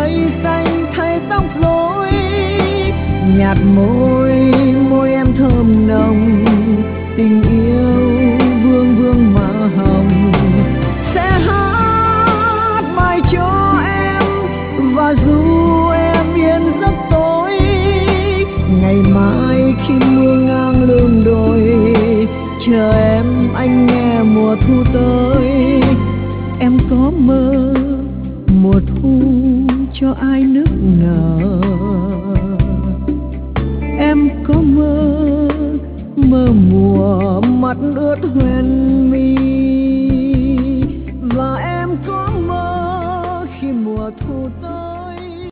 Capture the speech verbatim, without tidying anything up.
mây xanh thay tóc rối, nhạt môi môi em thơm nồng, tình yêu vương vương mà hồng. Sẽ hát mãi cho em và dù em yên giấc tối, ngày mai khi mưa ngang lưng đồi, chờ em anh nghe mùa thu tới. Em có mơ mùa thu cho ai nức nở, em có mơ mơ mùa mắt ướt hoen